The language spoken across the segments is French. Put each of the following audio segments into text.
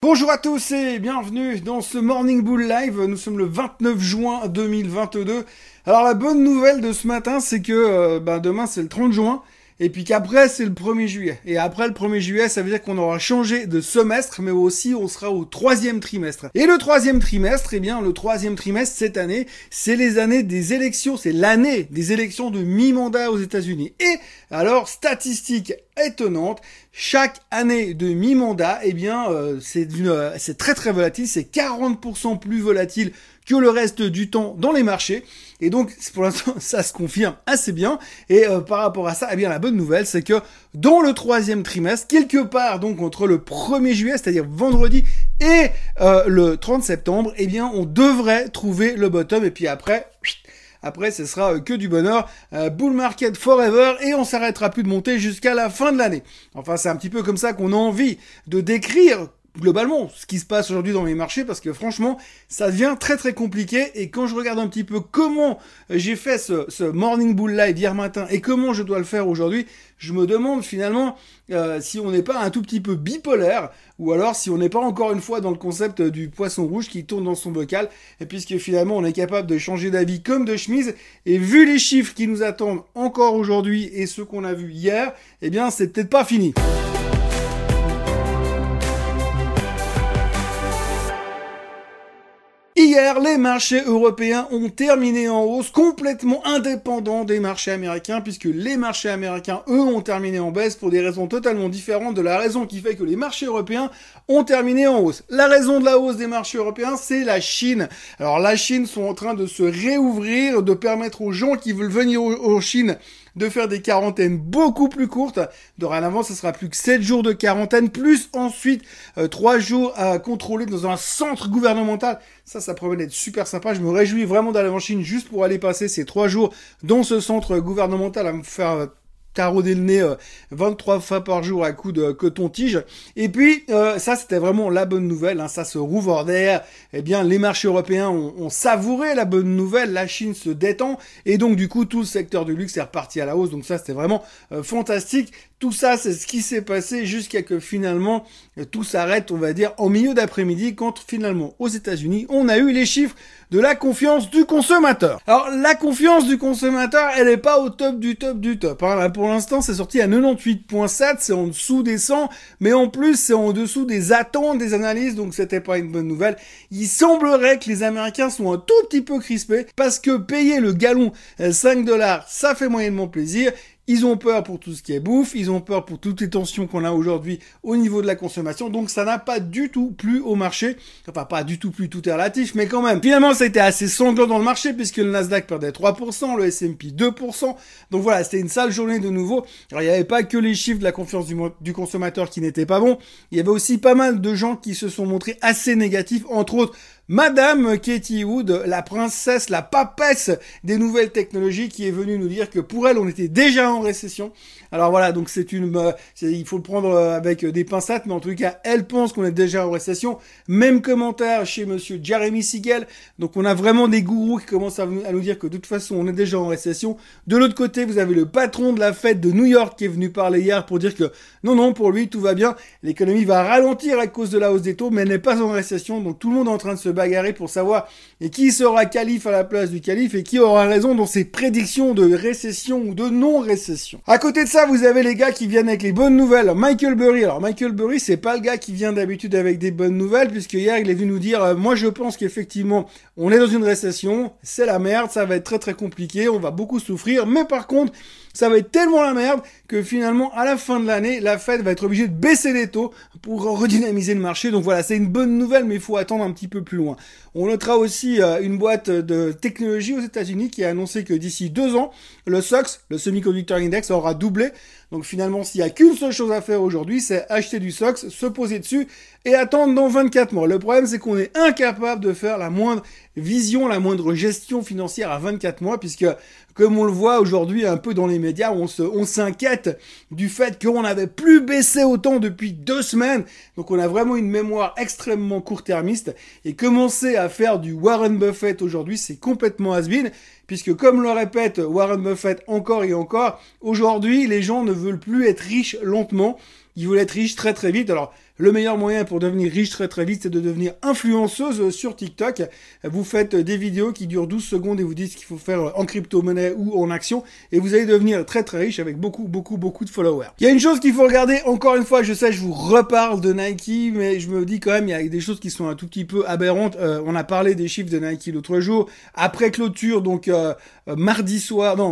Bonjour à tous et bienvenue dans ce Morning Bull Live. Nous sommes le 29 juin 2022. Alors la bonne nouvelle de ce matin, c'est que demain c'est le 30 juin et puis qu'après c'est le 1er juillet. Et après le 1er juillet, ça veut dire qu'on aura changé de semestre, mais aussi on sera au 3e trimestre. Et le 3e trimestre, le 3e trimestre cette année, c'est les années des élections, c'est l'année des élections de mi-mandat aux États-Unis. Et alors, statistique étonnante, chaque année de mi-mandat, c'est très très volatile, c'est 40% plus volatile que le reste du temps dans les marchés. Et donc, pour l'instant, ça se confirme assez bien. Et par rapport à ça, la bonne nouvelle, c'est que dans le 3e trimestre, quelque part, donc entre le 1er juillet, c'est-à-dire vendredi, et le 30 septembre, on devrait trouver le bottom. Et puis après, ce sera que du bonheur, bull market forever, et on s'arrêtera plus de monter jusqu'à la fin de l'année. Enfin, c'est un petit peu comme ça qu'on a envie de décrire globalement ce qui se passe aujourd'hui dans les marchés, parce que franchement, ça devient très très compliqué. Et quand je regarde un petit peu comment j'ai fait ce Morning Bull Live hier matin et comment je dois le faire aujourd'hui, je me demande finalement si on n'est pas un tout petit peu bipolaire, ou alors si on n'est pas encore une fois dans le concept du poisson rouge qui tourne dans son bocal, et puisque finalement on est capable de changer d'avis comme de chemise. Et vu les chiffres qui nous attendent encore aujourd'hui et ceux qu'on a vus hier, c'est peut-être pas fini. Hier, les marchés européens ont terminé en hausse, complètement indépendants des marchés américains, puisque les marchés américains, eux, ont terminé en baisse pour des raisons totalement différentes de la raison qui fait que les marchés européens ont terminé en hausse. La raison de la hausse des marchés européens, c'est la Chine. Alors, la Chine sont en train de se réouvrir, de permettre aux gens qui veulent venir en Chine de faire des quarantaines beaucoup plus courtes. Dorénavant, ce sera plus que 7 jours de quarantaine, plus ensuite 3 jours à contrôler dans un centre gouvernemental. Ça promet d'être super sympa. Je me réjouis vraiment d'aller en Chine juste pour aller passer ces 3 jours dans ce centre gouvernemental à me faire tarauder le nez 23 fois par jour à coups de coton-tige. Et puis, ça, c'était vraiment la bonne nouvelle. Ça se rouvre derrière. Les marchés européens ont savouré la bonne nouvelle. La Chine se détend. Et donc, du coup, tout le secteur du luxe est reparti à la hausse. Donc ça, c'était vraiment fantastique. Tout ça, c'est ce qui s'est passé jusqu'à que finalement, tout s'arrête, on va dire, en milieu d'après-midi, quand finalement, aux États-Unis, on a eu les chiffres de la confiance du consommateur. Alors, la confiance du consommateur, elle est pas au top du top du top. Pour l'instant, c'est sorti à 98.7, c'est en dessous des 100, mais en plus, c'est en dessous des attentes des analystes, donc c'était pas une bonne nouvelle. Il semblerait que les Américains sont un tout petit peu crispés, parce que payer le gallon $5, ça fait moyennement plaisir. Ils ont peur pour tout ce qui est bouffe, ils ont peur pour toutes les tensions qu'on a aujourd'hui au niveau de la consommation, donc ça n'a pas du tout plu au marché. Enfin, pas du tout plu, tout est relatif, mais quand même. Finalement, ça a été assez sanglant dans le marché, puisque le Nasdaq perdait 3%, le S&P 2%. Donc voilà, c'était une sale journée de nouveau. Alors, il n'y avait pas que les chiffres de la confiance du consommateur qui n'étaient pas bons. Il y avait aussi pas mal de gens qui se sont montrés assez négatifs, entre autres Madame Katie Wood, la princesse, la papesse des nouvelles technologies, qui est venue nous dire que pour elle, on était déjà en récession. Alors voilà, donc il faut le prendre avec des pincettes, mais en tout cas, elle pense qu'on est déjà en récession. Même commentaire chez monsieur Jeremy Siegel. Donc on a vraiment des gourous qui commencent à nous dire que de toute façon, on est déjà en récession. De l'autre côté, vous avez le patron de la Fed de New York qui est venu parler hier pour dire que non, pour lui, tout va bien. L'économie va ralentir à cause de la hausse des taux, mais elle n'est pas en récession. Donc tout le monde est en train de se bagarrer pour savoir qui sera calife à la place du calife et qui aura raison dans ses prédictions de récession ou de non-récession. À côté de ça, vous avez les gars qui viennent avec les bonnes nouvelles. Michael Burry. Alors Michael Burry, c'est pas le gars qui vient d'habitude avec des bonnes nouvelles, puisque hier il est venu nous dire moi je pense qu'effectivement on est dans une récession, c'est la merde, ça va être très très compliqué, on va beaucoup souffrir, mais par contre ça va être tellement la merde que finalement, à la fin de l'année, la Fed va être obligée de baisser les taux pour redynamiser le marché. Donc voilà, c'est une bonne nouvelle, mais il faut attendre un petit peu plus loin. On notera aussi une boîte de technologie aux États-Unis qui a annoncé que d'ici 2 ans, le SOX, le Semiconductor Index, aura doublé. Donc finalement, s'il y a qu'une seule chose à faire aujourd'hui, c'est acheter du SOX, se poser dessus et attendre dans 24 mois. Le problème, c'est qu'on est incapable de faire la moindre vision, la moindre gestion financière à 24 mois, puisque comme on le voit aujourd'hui un peu dans les médias, on s'inquiète du fait qu'on n'avait plus baissé autant depuis 2 semaines. Donc on a vraiment une mémoire extrêmement court-termiste, et commencer à faire du Warren Buffett aujourd'hui, c'est complètement has-been, puisque comme le répète Warren Buffett encore et encore, aujourd'hui les gens ne veulent plus être riches lentement, ils veulent être riches très très vite. Alors le meilleur moyen pour devenir riche très très vite, c'est de devenir influenceuse sur TikTok. Vous faites des vidéos qui durent 12 secondes et vous dites ce qu'il faut faire en crypto-monnaie ou en action et vous allez devenir très très riche avec beaucoup de followers. Il y a une chose qu'il faut regarder, encore une fois, je sais, je vous reparle de Nike, mais je me dis quand même, il y a des choses qui sont un tout petit peu aberrantes. On a parlé des chiffres de Nike l'autre jour, après clôture, donc lundi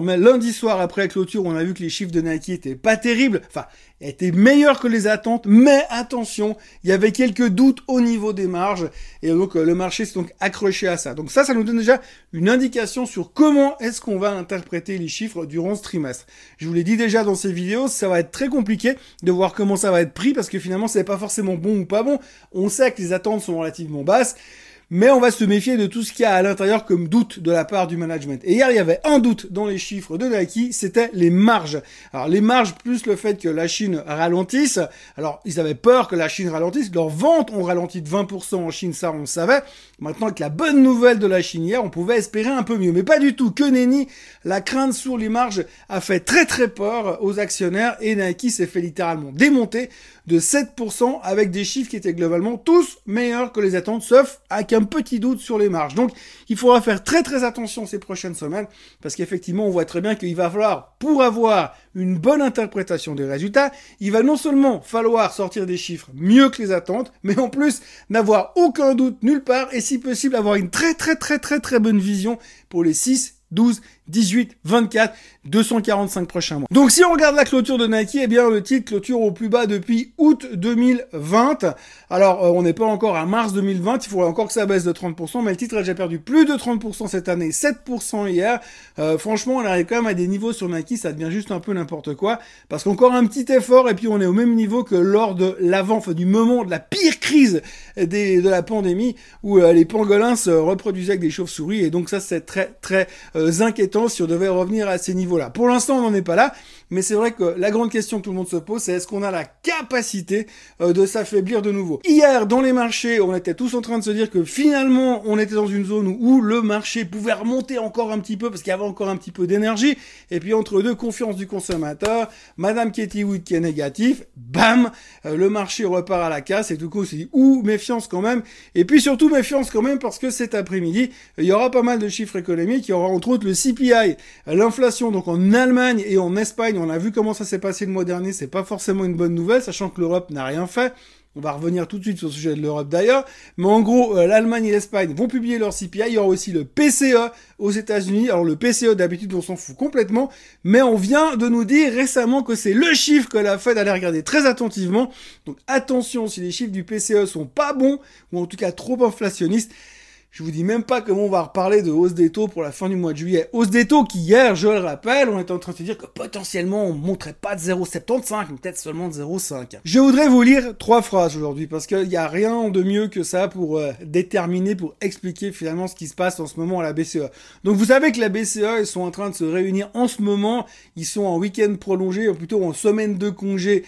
soir après clôture, on a vu que les chiffres de Nike étaient pas terribles, enfin, étaient meilleurs que les attentes, mais attention, il y avait quelques doutes au niveau des marges, et donc le marché s'est donc accroché à ça. Donc ça nous donne déjà une indication sur comment est-ce qu'on va interpréter les chiffres durant ce trimestre. Je vous l'ai dit déjà dans ces vidéos, ça va être très compliqué de voir comment ça va être pris, parce que finalement, c'est pas forcément bon ou pas bon. On sait que les attentes sont relativement basses, mais on va se méfier de tout ce qu'il y a à l'intérieur comme doute de la part du management. Et hier, il y avait un doute dans les chiffres de Nike, c'était les marges. Alors, les marges plus le fait que la Chine ralentisse. Alors, ils avaient peur que la Chine ralentisse. Leurs ventes ont ralenti de 20% en Chine, ça, on le savait. Maintenant, avec la bonne nouvelle de la Chine hier, on pouvait espérer un peu mieux. Mais pas du tout. Que nenni. La crainte sur les marges a fait très très peur aux actionnaires et Nike s'est fait littéralement démonter de 7% avec des chiffres qui étaient globalement tous meilleurs que les attentes, sauf avec un petit doute sur les marges. Donc, il faudra faire très très attention ces prochaines semaines, parce qu'effectivement, on voit très bien qu'il va falloir, pour avoir une bonne interprétation des résultats, il va non seulement falloir sortir des chiffres mieux que les attentes, mais en plus n'avoir aucun doute nulle part, et si possible avoir une très bonne vision pour les 6, 12, 18, 24, 245 prochains mois. Donc si on regarde la clôture de Nike, eh bien le titre clôture au plus bas depuis août 2020. Alors on n'est pas encore à mars 2020, il faudrait encore que ça baisse de 30%, mais le titre a déjà perdu plus de 30% cette année, 7% hier. Franchement, on arrive quand même à des niveaux sur Nike, ça devient juste un peu n'importe quoi, parce qu'encore un petit effort et puis on est au même niveau que lors de du moment de la pire crise de la pandémie, où les pangolins se reproduisaient avec des chauves-souris, et donc ça c'est très inquiétant si on devait revenir à ces niveaux-là. Pour l'instant, on n'en est pas là, mais c'est vrai que la grande question que tout le monde se pose, c'est est-ce qu'on a la capacité de s'affaiblir de nouveau. Hier, dans les marchés, on était tous en train de se dire que finalement, on était dans une zone où le marché pouvait remonter encore un petit peu, parce qu'il y avait encore un petit peu d'énergie, et puis entre deux, confiance du consommateur, Madame Katie Wood qui est négatif, bam, le marché repart à la casse, et tout coup, on s'est dit, méfiance quand même, et puis surtout méfiance quand même, parce que cet après-midi, il y aura pas mal de chiffres économiques, il y aura entre autres le CPI, l'inflation, donc en Allemagne et en Espagne, on a vu comment ça s'est passé le mois dernier, c'est pas forcément une bonne nouvelle, sachant que l'Europe n'a rien fait. On va revenir tout de suite sur le sujet de l'Europe d'ailleurs, mais en gros, l'Allemagne et l'Espagne vont publier leur CPI, il y aura aussi le PCE aux États-Unis. Alors le PCE d'habitude on s'en fout complètement, mais on vient de nous dire récemment que c'est le chiffre que la Fed allait regarder très attentivement. Donc attention, si les chiffres du PCE sont pas bons, ou en tout cas trop inflationnistes, je vous dis même pas comment on va reparler de hausse des taux pour la fin du mois de juillet. Hausse des taux qui, hier, je le rappelle, on était en train de se dire que potentiellement on monterait pas de 0,75, mais peut-être seulement de 0,5. Je voudrais vous lire 3 phrases aujourd'hui, parce qu'il y a rien de mieux que ça pour déterminer, pour expliquer finalement ce qui se passe en ce moment à la BCE. Donc vous savez que la BCE, ils sont en train de se réunir en ce moment, ils sont en week-end prolongé, ou plutôt en semaine de congé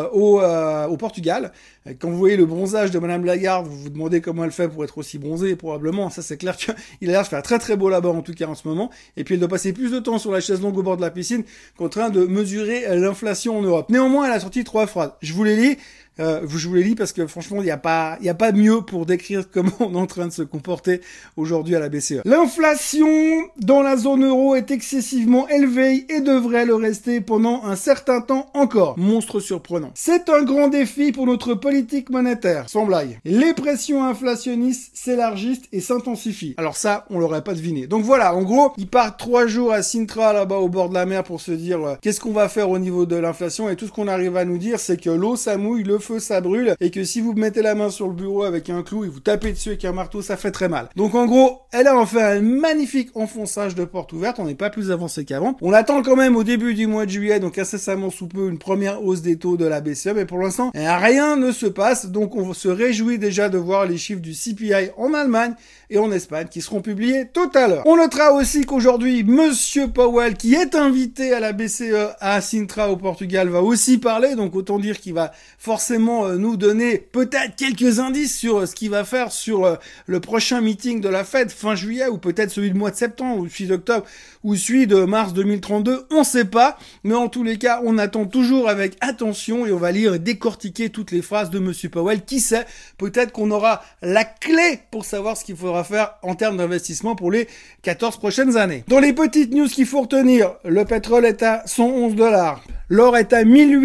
au Portugal. Quand vous voyez le bronzage de Madame Lagarde, vous vous demandez comment elle fait pour être aussi bronzée, probablement. Ça, c'est clair qu'il a l'air de faire très très beau là-bas, en tout cas en ce moment. Et puis, elle doit passer plus de temps sur la chaise longue au bord de la piscine qu'en train de mesurer l'inflation en Europe. Néanmoins, elle a sorti 3 phrases. Je vous les lis. Je vous les lis parce que franchement, il n'y a pas mieux pour décrire comment on est en train de se comporter aujourd'hui à la BCE. L'inflation dans la zone euro est excessivement élevée et devrait le rester pendant un certain temps encore. Monstre surprenant. C'est un grand défi pour notre politique monétaire, sans blague. Les pressions inflationnistes s'élargissent et s'intensifient. Alors ça, on l'aurait pas deviné. Donc voilà, en gros, ils partent 3 jours à Sintra, là-bas au bord de la mer, pour se dire qu'est-ce qu'on va faire au niveau de l'inflation, et tout ce qu'on arrive à nous dire, c'est que l'eau ça mouille, le feu ça brûle, et que si vous mettez la main sur le bureau avec un clou et vous tapez dessus avec un marteau, ça fait très mal. Donc en gros, elle a fait un magnifique enfonçage de porte ouverte, on n'est pas plus avancé qu'avant. On attend quand même au début du mois de juillet, donc incessamment sous peu, une première hausse des taux de la BCE, mais pour l'instant, rien ne se passe, donc on se réjouit déjà de voir les chiffres du CPI en Allemagne et en Espagne qui seront publiés tout à l'heure. On notera aussi qu'aujourd'hui, Monsieur Powell, qui est invité à la BCE à Sintra au Portugal, va aussi parler, donc autant dire qu'il va forcément forcément nous donner peut-être quelques indices sur ce qu'il va faire sur le prochain meeting de la Fed fin juillet, ou peut-être celui du mois de septembre, ou celui d'octobre, ou celui de mars 2032, on sait pas, mais en tous les cas, on attend toujours avec attention et on va lire et décortiquer toutes les phrases de Monsieur Powell. Qui sait, peut-être qu'on aura la clé pour savoir ce qu'il faudra faire en termes d'investissement pour les 14 prochaines années. Dans les petites news qu'il faut retenir, le pétrole est à 111 $. L'or est à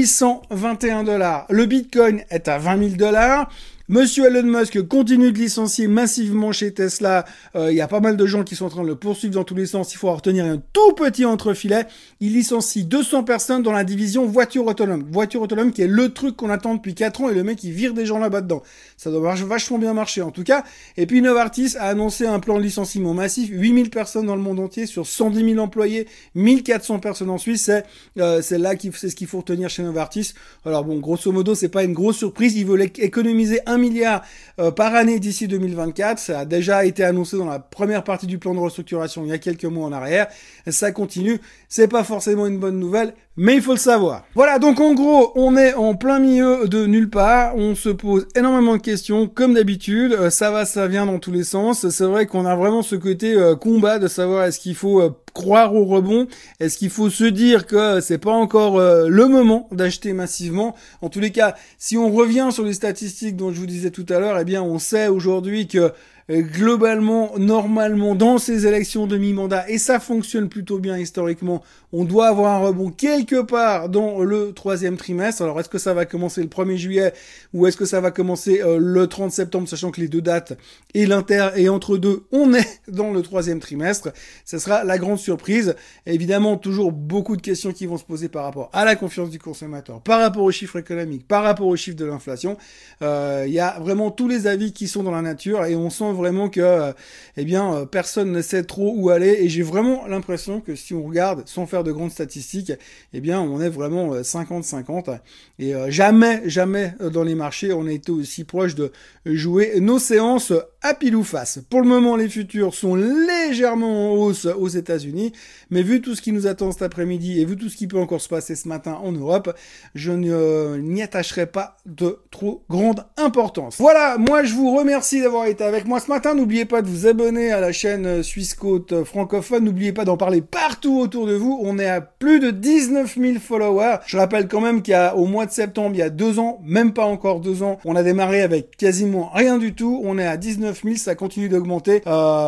1821 $. Le Bitcoin est à 20 000 $. Monsieur Elon Musk continue de licencier massivement chez Tesla. Il y a pas mal de gens qui sont en train de le poursuivre dans tous les sens. Il faut en retenir un tout petit entrefilet. Il licencie 200 personnes dans la division voiture autonome. Voiture autonome qui est le truc qu'on attend depuis 4 ans et le mec il vire des gens là-bas dedans. Ça doit vachement bien marcher en tout cas. Et puis Novartis a annoncé un plan de licenciement massif. 8000 personnes dans le monde entier sur 110 000 employés. 1400 personnes en Suisse. C'est ce qu'il faut retenir chez Novartis. Alors bon, grosso modo, c'est pas une grosse surprise. Ils veulent économiser 1 milliard par année d'ici 2024. Ça a déjà été annoncé dans la première partie du plan de restructuration il y a quelques mois en arrière. Ça continue. C'est pas forcément une bonne nouvelle, mais il faut le savoir. Voilà, donc en gros, on est en plein milieu de nulle part. On se pose énormément de questions, comme d'habitude. Ça va, ça vient dans tous les sens. C'est vrai qu'on a vraiment ce côté combat de savoir est-ce qu'il faut croire au rebond, est-ce qu'il faut se dire que c'est pas encore le moment d'acheter massivement. En tous les cas, si on revient sur les statistiques dont je vous disais tout à l'heure, eh bien on sait aujourd'hui que globalement, normalement, dans ces élections de mi-mandat, et ça fonctionne plutôt bien historiquement, on doit avoir un rebond quelque part dans le 3e trimestre. Alors, est-ce que ça va commencer le 1er juillet ou est-ce que ça va commencer le 30 septembre, sachant que les deux dates et entre deux, on est dans le 3e trimestre. Ce sera la grande surprise. Et évidemment, toujours beaucoup de questions qui vont se poser par rapport à la confiance du consommateur, par rapport aux chiffres économiques, par rapport aux chiffres de l'inflation. Il y a vraiment tous les avis qui sont dans la nature et on sent vraiment que personne ne sait trop où aller, et j'ai vraiment l'impression que si on regarde sans faire de grandes statistiques, on est vraiment 50-50 et jamais dans les marchés on a été aussi proche de jouer nos séances à pile ou face. Pour le moment, les futurs sont légèrement en hausse aux États-Unis, mais vu tout ce qui nous attend cet après-midi et vu tout ce qui peut encore se passer ce matin en Europe, je n'y attacherai pas de trop grande importance. Voilà, moi je vous remercie d'avoir été avec moi ce matin. N'oubliez pas de vous abonner à la chaîne Suisse Côte francophone. N'oubliez pas d'en parler partout autour de vous. On est à plus de 19 000 followers. Je rappelle quand même qu'au mois de septembre, il y a 2 ans, même pas encore 2 ans, on a démarré avec quasiment rien du tout. On est à 19 000, ça continue d'augmenter.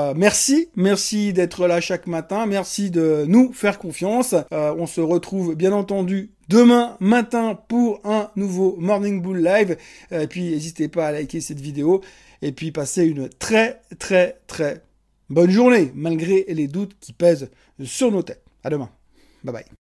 Merci d'être là chaque matin. Merci de nous faire confiance. On se retrouve bien entendu demain matin pour un nouveau Morning Bull Live. Et puis n'hésitez pas à liker cette vidéo. Et puis passez une très bonne journée, malgré les doutes qui pèsent sur nos têtes. À demain. Bye bye.